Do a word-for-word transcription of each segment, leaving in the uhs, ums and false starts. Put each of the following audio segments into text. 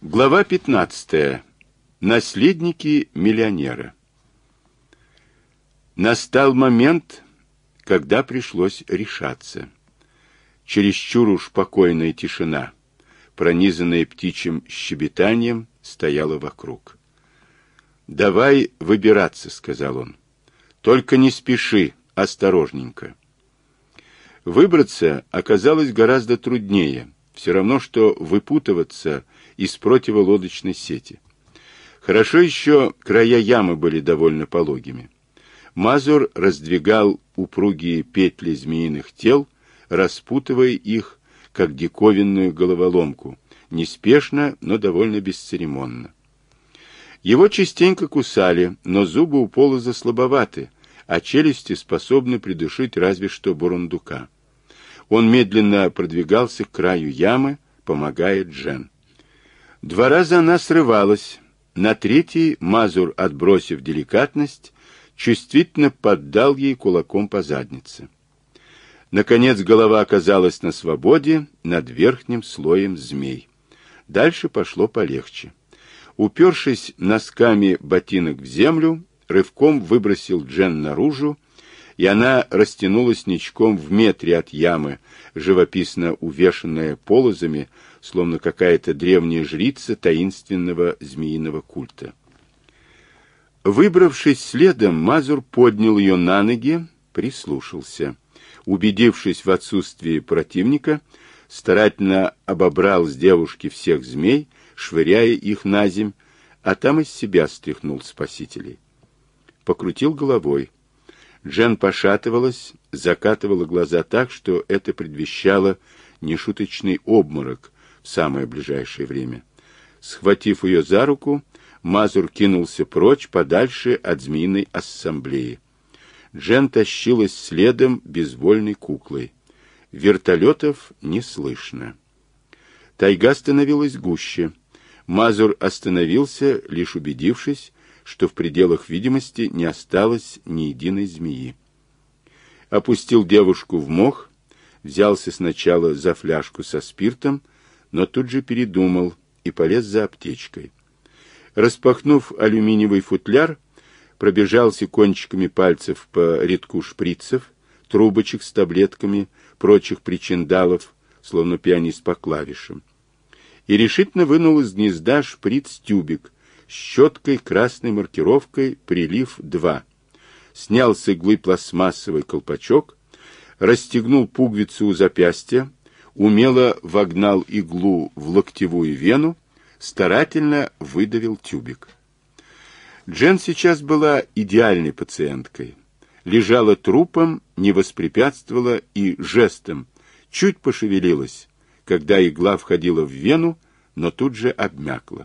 Глава пятнадцатая. Наследники миллионера. Настал момент, когда пришлось решаться. Чересчур уж покойная тишина, пронизанная птичьим щебетанием, стояла вокруг. «Давай выбираться», — сказал он. «Только не спеши, осторожненько». Выбраться оказалось гораздо труднее, все равно, что выпутываться из противолодочной сети. Хорошо еще края ямы были довольно пологими. Мазур раздвигал упругие петли змеиных тел, распутывая их, как диковинную головоломку, неспешно, но довольно бесцеремонно. Его частенько кусали, но зубы у полоза слабоваты, а челюсти способны придушить разве что бурундука. Он медленно продвигался к краю ямы, помогая Джен. Два раза она срывалась. На третий Мазур, отбросив деликатность, чувствительно поддал ей кулаком по заднице. Наконец голова оказалась на свободе над верхним слоем змей. Дальше пошло полегче. Упершись носками ботинок в землю, рывком выбросил Джен наружу, и она растянулась ничком в метре от ямы, живописно увешанная полозами, словно какая-то древняя жрица таинственного змеиного культа. Выбравшись следом, Мазур поднял ее на ноги, прислушался. Убедившись в отсутствии противника, старательно обобрал с девушки всех змей, швыряя их на земь, а там из себя стряхнул спасителей. Покрутил головой. Джен пошатывалась, закатывала глаза так, что это предвещало нешуточный обморок в самое ближайшее время. Схватив ее за руку, Мазур кинулся прочь, подальше от змеиной ассамблеи. Джен тащилась следом безвольной куклой. Вертолетов не слышно. Тайга становилась гуще. Мазур остановился, лишь убедившись, что в пределах видимости не осталось ни единой змеи. Опустил девушку в мох, взялся сначала за фляжку со спиртом, но тут же передумал и полез за аптечкой. Распахнув алюминиевый футляр, пробежался кончиками пальцев по рядку шприцев, трубочек с таблетками, прочих причиндалов, словно пианист по клавишам, и решительно вынул из гнезда шприц-тюбик с щеткой красной маркировкой «Прилив два». Снял с иглы пластмассовый колпачок, расстегнул пуговицу у запястья, умело вогнал иглу в локтевую вену, старательно выдавил тюбик. Джен сейчас была идеальной пациенткой. Лежала трупом, не воспрепятствовала и жестом, чуть пошевелилась, когда игла входила в вену, но тут же обмякла.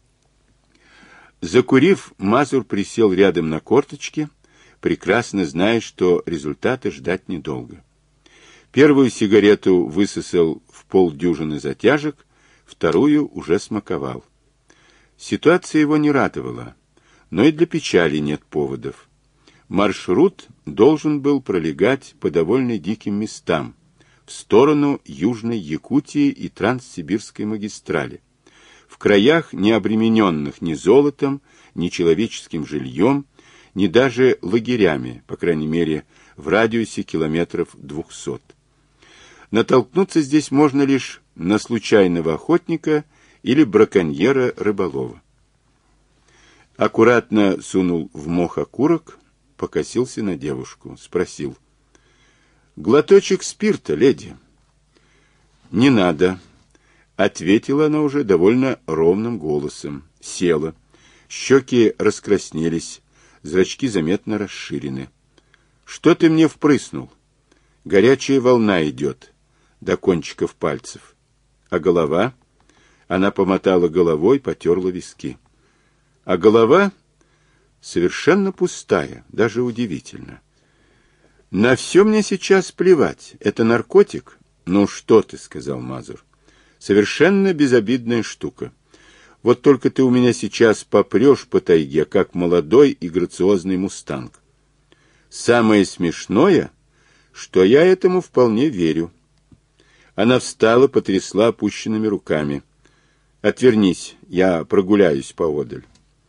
Закурив, Мазур присел рядом на корточки, прекрасно зная, что результата ждать недолго. Первую сигарету высосал в полдюжины затяжек, вторую уже смаковал. Ситуация его не радовала, но и для печали нет поводов. Маршрут должен был пролегать по довольно диким местам, в сторону Южной Якутии и Транссибирской магистрали, в краях, не обремененных ни золотом, ни человеческим жильем, ни даже лагерями, по крайней мере, в радиусе километров двухсот. Натолкнуться здесь можно лишь на случайного охотника или браконьера-рыболова. Аккуратно сунул в мох окурок, покосился на девушку, спросил: «Глоточек спирта, леди?» «Не надо», — ответила она уже довольно ровным голосом. Села. Щеки раскраснелись, зрачки заметно расширены. «Что ты мне впрыснул? Горячая волна идет до кончиков пальцев. А голова?» Она помотала головой, потерла виски. «А голова совершенно пустая, даже удивительно. На все мне сейчас плевать. Это наркотик?» «Ну что ты», — сказал Мазур. «Совершенно безобидная штука. Вот только ты у меня сейчас попрешь по тайге, как молодой и грациозный мустанг. Самое смешное, что я этому вполне верю». Она встала, потрясла опущенными руками. Отвернись, я прогуляюсь поодаль.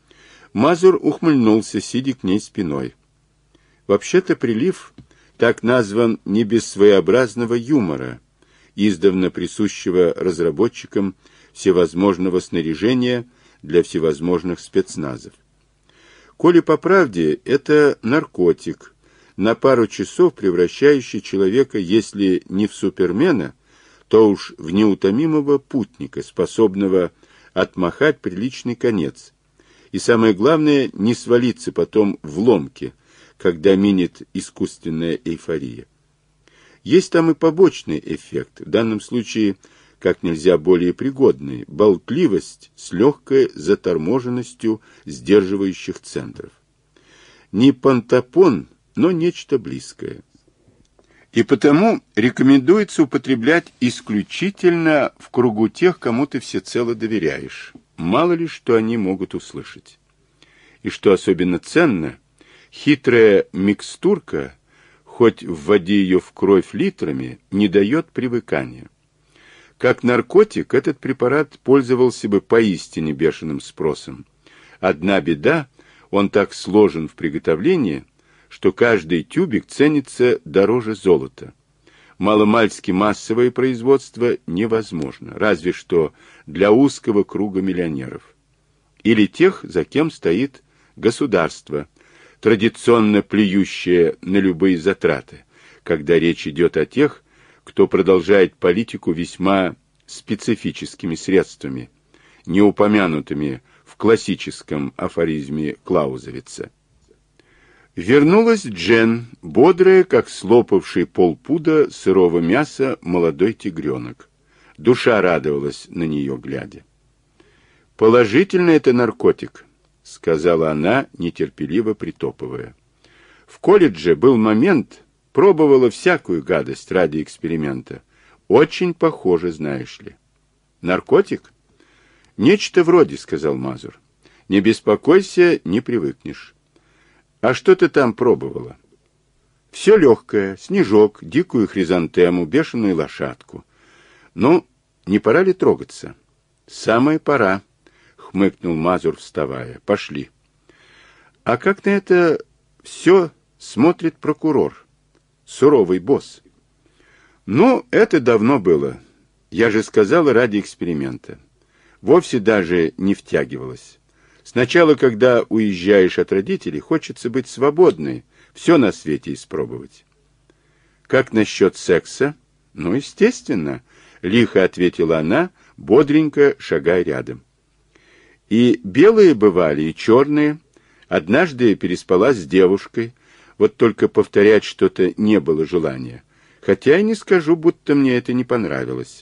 Мазур ухмыльнулся, сидя к ней спиной. Вообще-то прилив так назван не без своеобразного юмора, издавна присущего разработчикам всевозможного снаряжения для всевозможных спецназов. Коли по правде, это наркотик, на пару часов превращающий человека, если не в супермена, то уж в неутомимого путника, способного отмахать приличный конец. И самое главное, не свалиться потом в ломки, когда минет искусственная эйфория. Есть там и побочный эффект, в данном случае как нельзя более пригодный, болтливость с легкой заторможенностью сдерживающих центров. Не пантопон, но нечто близкое. И потому рекомендуется употреблять исключительно в кругу тех, кому ты всецело доверяешь. Мало ли, что они могут услышать. И что особенно ценно, хитрая микстурка, хоть вводи ее в кровь литрами, не дает привыкания. Как наркотик этот препарат пользовался бы поистине бешеным спросом. Одна беда, он так сложен в приготовлении, что каждый тюбик ценится дороже золота. Маломальски массовое производство невозможно, разве что для узкого круга миллионеров. Или тех, за кем стоит государство, традиционно плюющее на любые затраты, когда речь идет о тех, кто продолжает политику весьма специфическими средствами, не упомянутыми в классическом афоризме Клаузевица. Вернулась Джен, бодрая, как слопавший полпуда сырого мяса молодой тигренок. Душа радовалась на нее, глядя. «Положительно это наркотик», — сказала она, нетерпеливо притопывая. «В колледже был момент, пробовала всякую гадость ради эксперимента. Очень похоже, знаешь ли». «Наркотик?» «Нечто вроде», — сказал Мазур. «Не беспокойся, не привыкнешь». «А что ты там пробовала?» «Все легкое, снежок, дикую хризантему, бешеную лошадку». «Ну, не пора ли трогаться?» «Самая пора», — хмыкнул Мазур, вставая. «Пошли». «А как на это все смотрит прокурор? Суровый босс». «Ну, это давно было. Я же сказала, ради эксперимента. Вовсе даже не втягивалась. Сначала, когда уезжаешь от родителей, хочется быть свободной, все на свете испробовать». «Как насчет секса?» «Ну, естественно», — лихо ответила она, бодренько шагая рядом. «И белые бывали, и черные. Однажды переспала с девушкой, вот только повторять что-то не было желания. Хотя и не скажу, будто мне это не понравилось.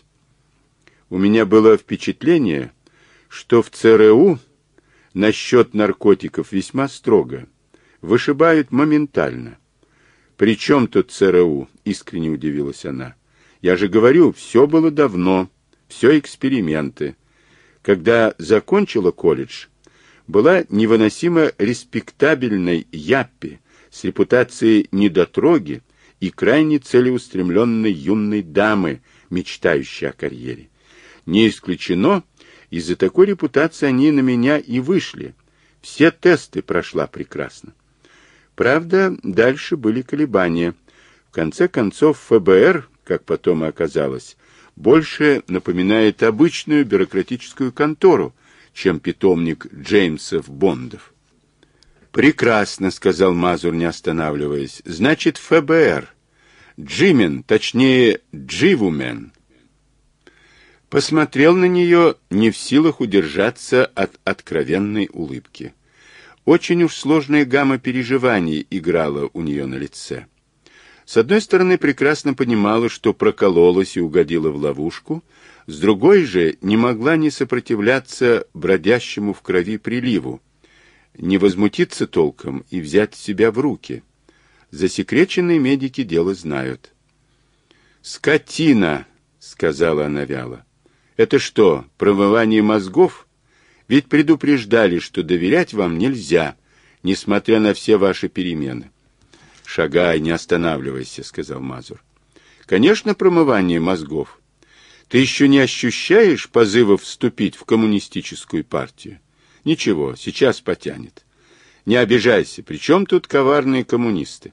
У меня было впечатление, что в ЦРУ насчет наркотиков весьма строго. Вышибают моментально». «При чем тут ЦРУ?» — искренне удивилась она. «Я же говорю, все было давно, все эксперименты. Когда закончила колледж, была невыносимо респектабельной яппи с репутацией недотроги и крайне целеустремленной юной дамы, мечтающей о карьере. Не исключено, из-за такой репутации они на меня и вышли. Все тесты прошла прекрасно. Правда, дальше были колебания. В конце концов, ФБР, как потом и оказалось, больше напоминает обычную бюрократическую контору, чем питомник Джеймсов Бондов. «Прекрасно», — сказал Мазур, не останавливаясь. «Значит, ФБР. Джимен, точнее, Дживумен». Посмотрел на нее, не в силах удержаться от откровенной улыбки. Очень уж сложная гамма переживаний играла у нее на лице. С одной стороны, прекрасно понимала, что прокололась и угодила в ловушку, с другой же не могла не сопротивляться бродящему в крови приливу, не возмутиться толком и взять себя в руки. Засекреченные медики дело знают. «Скотина!» — сказала она вяло. «Это что, промывание мозгов? Ведь предупреждали, что доверять вам нельзя, несмотря на все ваши перемены». «Шагай, не останавливайся», — сказал Мазур. «Конечно, промывание мозгов. Ты еще не ощущаешь позыва вступить в коммунистическую партию? Ничего, сейчас потянет. Не обижайся, при чем тут коварные коммунисты?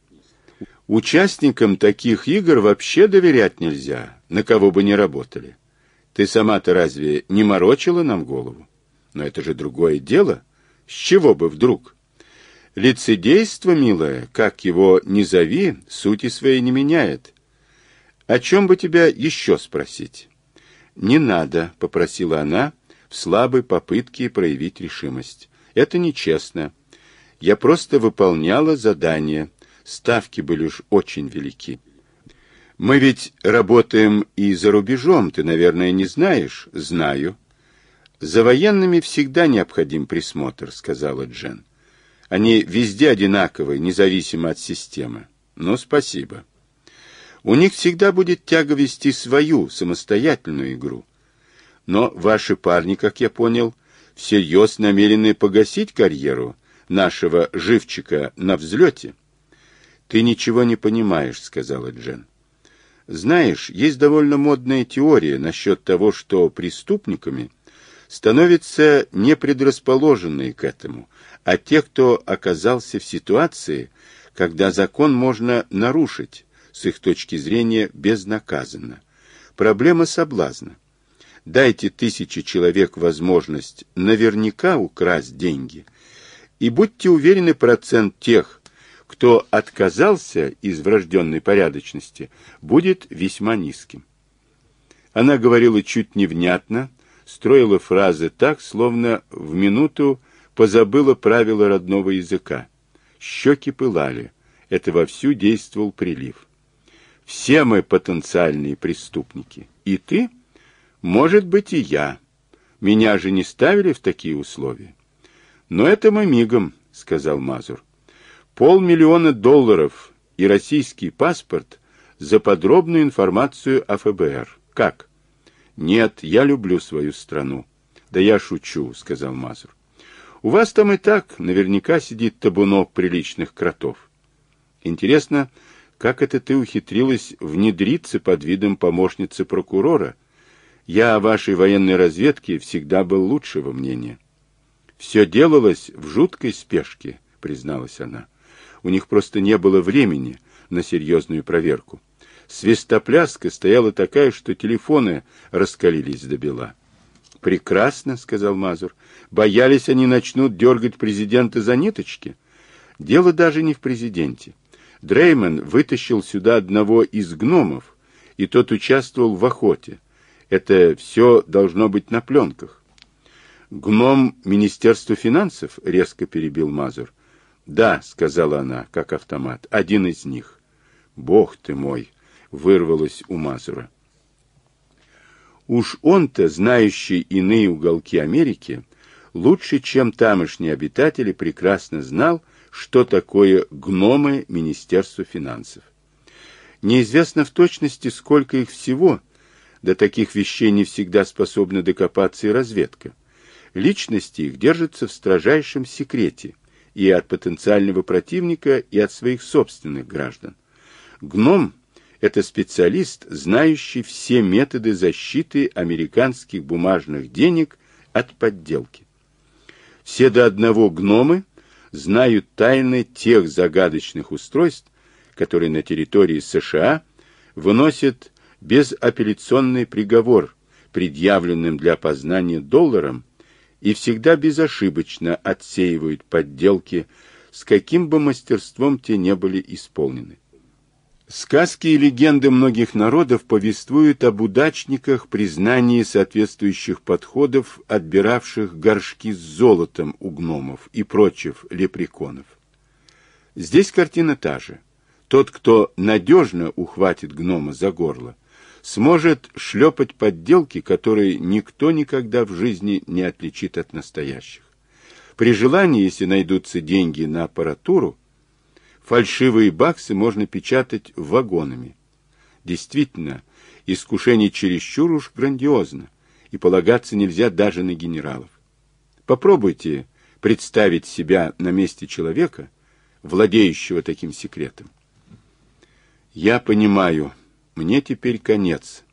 Участникам таких игр вообще доверять нельзя, на кого бы ни работали. Ты сама-то разве не морочила нам голову? Но это же другое дело. С чего бы вдруг? Лицедейство, милая, как его ни зови, сути своей не меняет. О чем бы тебя еще спросить? Не надо, попросила она в слабой попытке проявить решимость. Это нечестно. Я просто выполняла задание. Ставки были уж очень велики. Мы ведь работаем и за рубежом, ты, наверное, не знаешь? Знаю. За военными всегда необходим присмотр, сказала Джен. Они везде одинаковые, независимо от системы. Ну, спасибо. У них всегда будет тяга вести свою, самостоятельную игру. Но ваши парни, как я понял, всерьез намерены погасить карьеру нашего живчика на взлете. Ты ничего не понимаешь, сказала Джен. Знаешь, есть довольно модная теория насчет того, что преступниками становятся не предрасположенные к этому, а те, кто оказался в ситуации, когда закон можно нарушить, с их точки зрения, безнаказанно. Проблема соблазна. Дайте тысяче человек возможность наверняка украсть деньги, и будьте уверены, процент тех, кто отказался из врожденной порядочности, будет весьма низким. Она говорила чуть невнятно, строила фразы так, словно в минуту позабыла правила родного языка. Щеки пылали. Это вовсю действовал прилив. Все мы потенциальные преступники. И ты? Может быть, и я. Меня же не ставили в такие условия. Но это мы мигом, сказал Мазур. Полмиллиона долларов и российский паспорт за подробную информацию о ФБР. Как? Нет, я люблю свою страну. Да я шучу, сказал Мазур. У вас там и так наверняка сидит табунок приличных кротов. Интересно, как это ты ухитрилась внедриться под видом помощницы прокурора? Я о вашей военной разведке всегда был лучшего мнения. Все делалось в жуткой спешке, призналась она. У них просто не было времени на серьезную проверку. Свистопляска стояла такая, что телефоны раскалились до бела. «Прекрасно», — сказал Мазур. «Боялись, они начнут дергать президента за ниточки?» Дело даже не в президенте. Дрейман вытащил сюда одного из гномов, и тот участвовал в охоте. Это все должно быть на пленках. «Гном Министерства финансов?» — резко перебил Мазур. «Да», — сказала она, как автомат, — «один из них». «Бог ты мой!» — вырвалось у Мазура. Уж он-то, знающий иные уголки Америки, лучше, чем тамошние обитатели, прекрасно знал, что такое гномы Министерства финансов. Неизвестно в точности, сколько их всего, до таких вещей не всегда способна докопаться и разведка. Личности их держатся в строжайшем секрете и от потенциального противника, и от своих собственных граждан. Гном – это специалист, знающий все методы защиты американских бумажных денег от подделки. Все до одного гномы знают тайны тех загадочных устройств, которые на территории США выносят безапелляционный приговор, предъявленным для опознания долларом, и всегда безошибочно отсеивают подделки, с каким бы мастерством те не были исполнены. Сказки и легенды многих народов повествуют об удачниках, признании соответствующих подходов, отбиравших горшки с золотом у гномов и прочих лепреконов. Здесь картина та же. Тот, кто надежно ухватит гнома за горло, сможет шлепать подделки, которые никто никогда в жизни не отличит от настоящих. При желании, если найдутся деньги на аппаратуру, фальшивые баксы можно печатать вагонами. Действительно, искушение чересчур уж грандиозно, и полагаться нельзя даже на генералов. Попробуйте представить себя на месте человека, владеющего таким секретом. Я понимаю, мне теперь конец.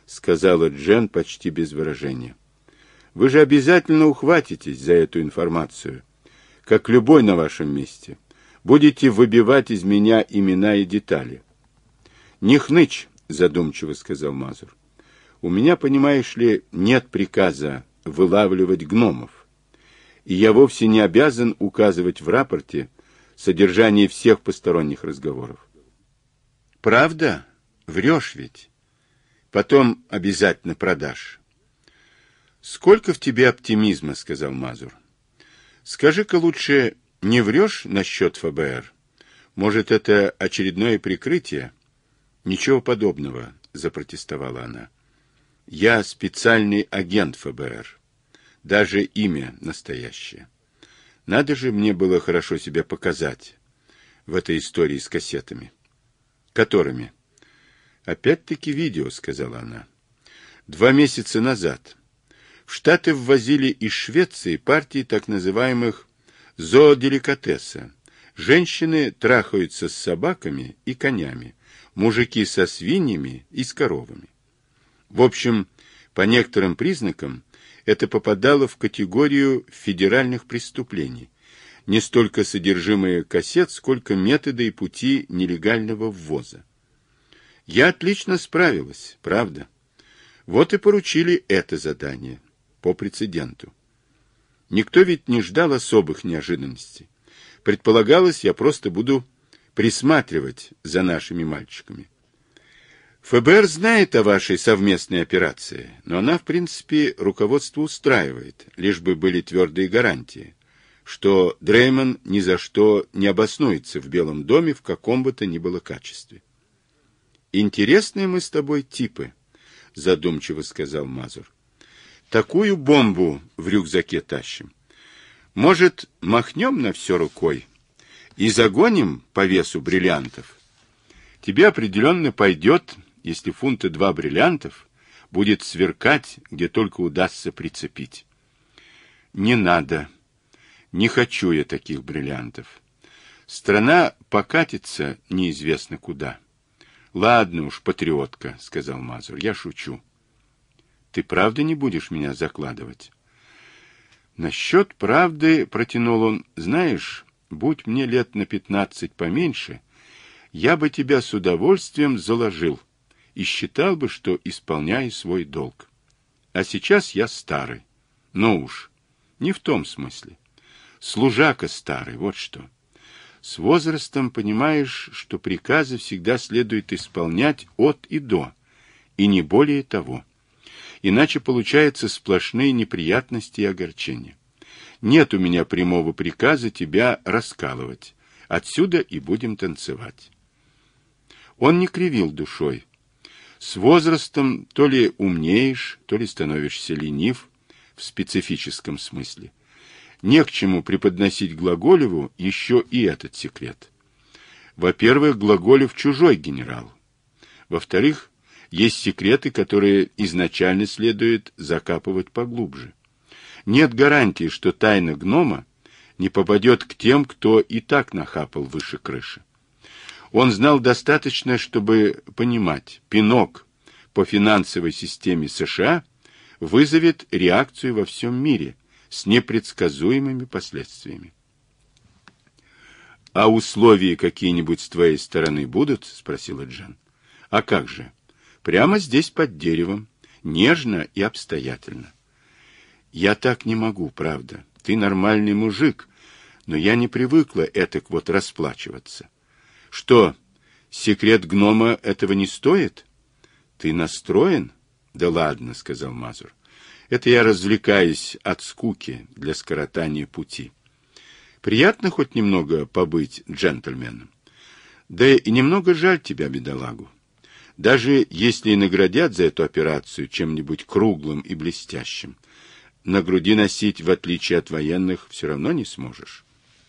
— сказала Джен почти без выражения. «Вы же обязательно ухватитесь за эту информацию, как любой на вашем месте. Будете выбивать из меня имена и детали». «Не хнычь», — задумчиво сказал Мазур. «У меня, понимаешь ли, нет приказа вылавливать гномов, и я вовсе не обязан указывать в рапорте содержание всех посторонних разговоров». «Правда? Врешь ведь? Потом обязательно продашь». «Сколько в тебе оптимизма», — сказал Мазур. «Скажи-ка лучше, не врешь насчет ФБР? Может, это очередное прикрытие?» «Ничего подобного», — запротестовала она. «Я специальный агент ФБР. Даже имя настоящее. Надо же мне было хорошо себя показать в этой истории с кассетами». «Которыми?» «Опять-таки видео», — сказала она. «Два месяца назад в Штаты ввозили из Швеции партии так называемых зооделикатеса. Женщины трахаются с собаками и конями, мужики со свиньями и с коровами. В общем, по некоторым признакам это попадало в категорию федеральных преступлений. Не столько содержимое кассет, сколько методы и пути нелегального ввоза. Я отлично справилась, правда. Вот и поручили это задание по прецеденту. Никто ведь не ждал особых неожиданностей. Предполагалось, я просто буду присматривать за нашими мальчиками. ФБР знает о вашей совместной операции, но она, в принципе, руководство устраивает, лишь бы были твердые гарантии, что Дрейман ни за что не обоснуется в Белом доме в каком бы то ни было качестве. «Интересные мы с тобой типы», — задумчиво сказал Мазур. «Такую бомбу в рюкзаке тащим. Может, махнем на все рукой и загоним по весу бриллиантов? Тебе определенно пойдет, если фунта два бриллиантов будет сверкать, где только удастся прицепить». «Не надо. Не хочу я таких бриллиантов. Страна покатится неизвестно куда». «Ладно уж, патриотка», — сказал Мазур, — «я шучу». «Ты правда не будешь меня закладывать?» «Насчет правды», — протянул он, — «знаешь, будь мне лет на пятнадцать поменьше, я бы тебя с удовольствием заложил и считал бы, что исполняю свой долг. А сейчас я старый. Ну уж, не в том смысле. Служака старый, вот что. С возрастом понимаешь, что приказы всегда следует исполнять от и до, и не более того. Иначе получаются сплошные неприятности и огорчения. Нет у меня прямого приказа тебя раскалывать. Отсюда и будем танцевать». Он не кривил душой. С возрастом то ли умнеешь, то ли становишься ленив в специфическом смысле. Не к чему преподносить Глаголеву еще и этот секрет. Во-первых, Глаголев чужой генерал. Во-вторых, есть секреты, которые изначально следует закапывать поглубже. Нет гарантии, что тайна гнома не попадет к тем, кто и так нахапал выше крыши. Он знал достаточно, чтобы понимать, пинок по финансовой системе США вызовет реакцию во всем мире с непредсказуемыми последствиями. «А условия какие-нибудь с твоей стороны будут?» — спросила Джен. «А как же? Прямо здесь под деревом, нежно и обстоятельно». «Я так не могу, правда. Ты нормальный мужик, но я не привыкла этак вот расплачиваться». «Что, секрет гнома этого не стоит?» «Ты настроен?» «Да ладно», — сказал Мазур. «Это я развлекаюсь от скуки для скоротания пути. Приятно хоть немного побыть джентльменом. Да и немного жаль тебя, бедолагу. Даже если и наградят за эту операцию чем-нибудь круглым и блестящим, на груди носить, в отличие от военных, все равно не сможешь».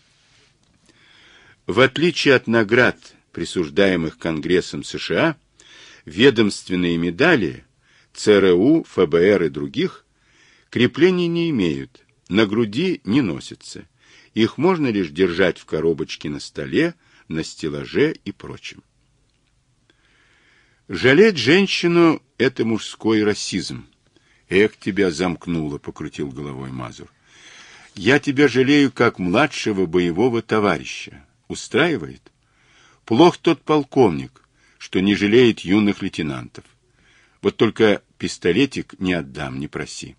В отличие от наград, присуждаемых Конгрессом США, ведомственные медали ЦРУ, ФБР и других креплений не имеют, на груди не носятся. Их можно лишь держать в коробочке на столе, на стеллаже и прочем. Жалеть женщину — это мужской расизм. Эх, тебя замкнуло, — покрутил головой Мазур. Я тебя жалею как младшего боевого товарища. Устраивает? Плох тот полковник, что не жалеет юных лейтенантов. Вот только пистолетик не отдам, не проси.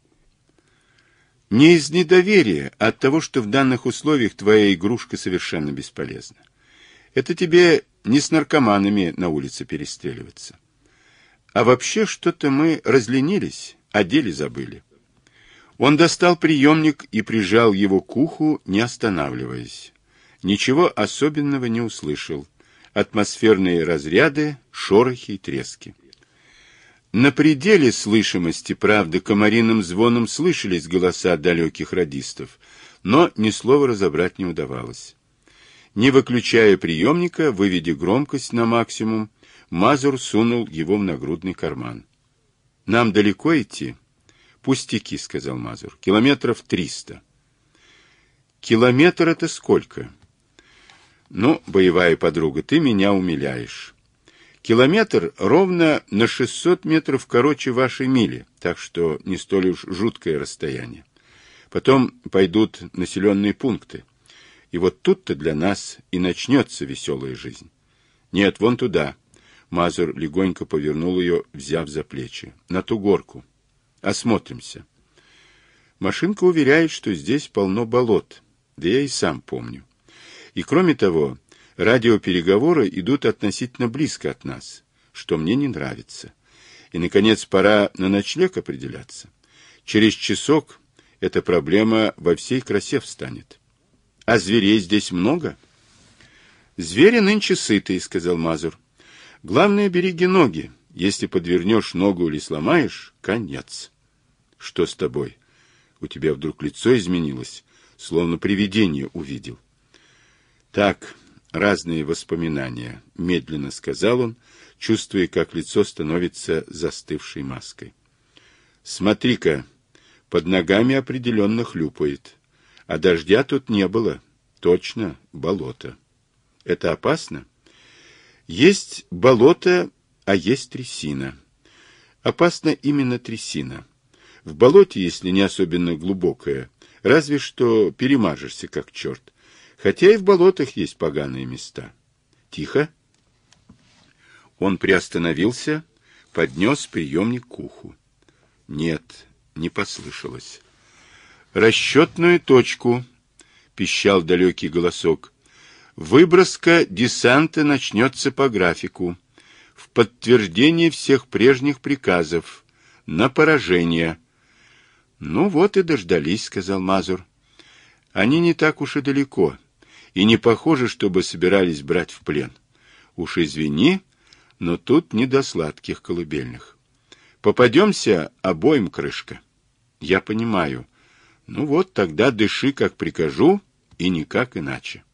Не из недоверия, а от того, что в данных условиях твоя игрушка совершенно бесполезна. Это тебе не с наркоманами на улице перестреливаться. А вообще что-то мы разленились, о деле забыли. Он достал приемник и прижал его к уху, не останавливаясь. Ничего особенного не услышал. Атмосферные разряды, шорохи и трески. На пределе слышимости, правда, комариным звоном слышались голоса далеких радистов, но ни слова разобрать не удавалось. Не выключая приемника, выведя громкость на максимум, Мазур сунул его в нагрудный карман. — Нам далеко идти? — Пустяки, — сказал Мазур. — Километров триста. — Километр — это сколько? — Ну, боевая подруга, ты меня умиляешь. Километр ровно на шестьсот метров короче вашей мили, так что не столь уж жуткое расстояние. Потом пойдут населенные пункты. И вот тут-то для нас и начнется веселая жизнь. Нет, вон туда. Мазур легонько повернул ее, взяв за плечи. На ту горку. Осмотримся. Машинка уверяет, что здесь полно болот. Да я и сам помню. И кроме того, радиопереговоры идут относительно близко от нас, что мне не нравится. И, наконец, пора на ночлег определяться. Через часок эта проблема во всей красе встанет. А зверей здесь много? Звери нынче сытые, — сказал Мазур. Главное, береги ноги. Если подвернешь ногу или сломаешь, конец. Что с тобой? У тебя вдруг лицо изменилось, словно привидение увидел. Так, разные воспоминания, — медленно сказал он, чувствуя, как лицо становится застывшей маской. Смотри-ка, под ногами определенно хлюпает. А дождя тут не было. Точно, болото. Это опасно? Есть болото, а есть трясина. Опасна именно трясина. В болоте, если не особенно глубокое, разве что перемажешься как черт. Хотя и в болотах есть поганые места. Тихо. Он приостановился, поднес приемник к уху. Нет, не послышалось. «Расчетную точку», — пищал далекий голосок. «Выброска десанта начнется по графику. В подтверждение всех прежних приказов. На поражение». «Ну вот и дождались», — сказал Мазур. «Они не так уж и далеко, и не похоже, чтобы собирались брать в плен. Уж извини, но тут не до сладких колыбельных. Попадемся, обоим крышка». «Я понимаю. Ну вот, тогда дыши, как прикажу, и никак иначе».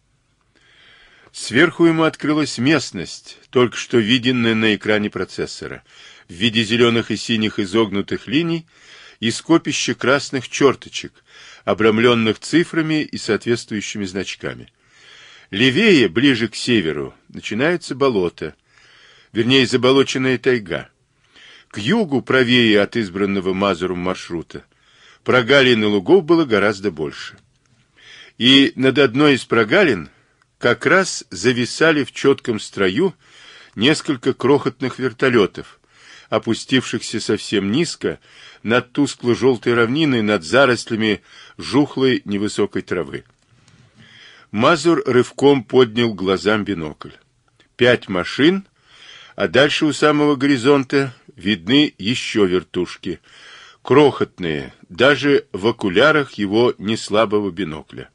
Сверху ему открылась местность, только что виденная на экране процессора, в виде зеленых и синих изогнутых линий и скопища красных черточек, обрамленных цифрами и соответствующими значками. Левее, ближе к северу, начинается болото, вернее, заболоченная тайга. К югу, правее от избранного Мазуром маршрута, прогалин и лугов было гораздо больше. И над одной из прогалин как раз зависали в четком строю несколько крохотных вертолетов, опустившихся совсем низко над тускло-желтой равниной, над зарослями жухлой невысокой травы. Мазур рывком поднял глазам бинокль. Пять машин, а дальше у самого горизонта видны еще вертушки, крохотные, даже в окулярах его неслабого бинокля.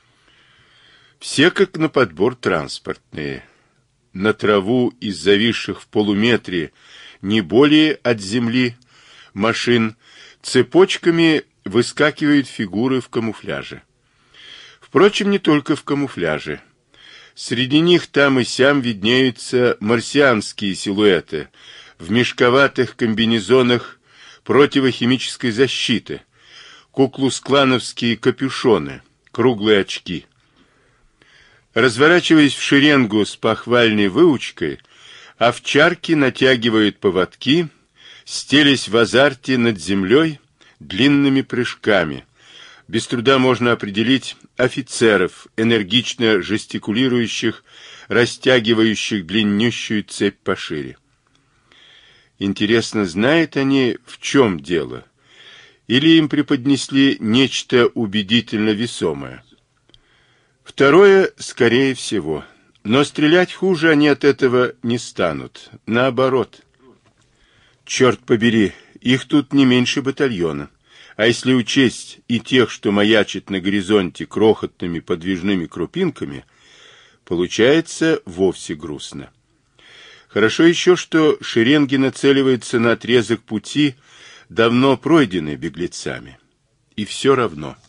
Все как на подбор транспортные. На траву из зависших в полуметре не более от земли машин цепочками выскакивают фигуры в камуфляже. Впрочем, не только в камуфляже. Среди них там и сям виднеются марсианские силуэты в мешковатых комбинезонах противохимической защиты, куклус-клановские капюшоны, круглые очки. Разворачиваясь в шеренгу с похвальной выучкой, Овчарки натягивают поводки, стелясь в азарте над землей длинными прыжками. Без труда можно определить офицеров, энергично жестикулирующих, растягивающих длиннющую цепь пошире. Интересно, знают они, в чем дело? Или им преподнесли нечто убедительно весомое? Второе, скорее всего. Но стрелять хуже они от этого не станут. Наоборот. Черт побери, их тут не меньше батальона. А если учесть и тех, что маячат на горизонте крохотными подвижными крупинками, получается вовсе грустно. Хорошо еще, что шеренги нацеливаются на отрезок пути, давно пройденный беглецами. И все равно.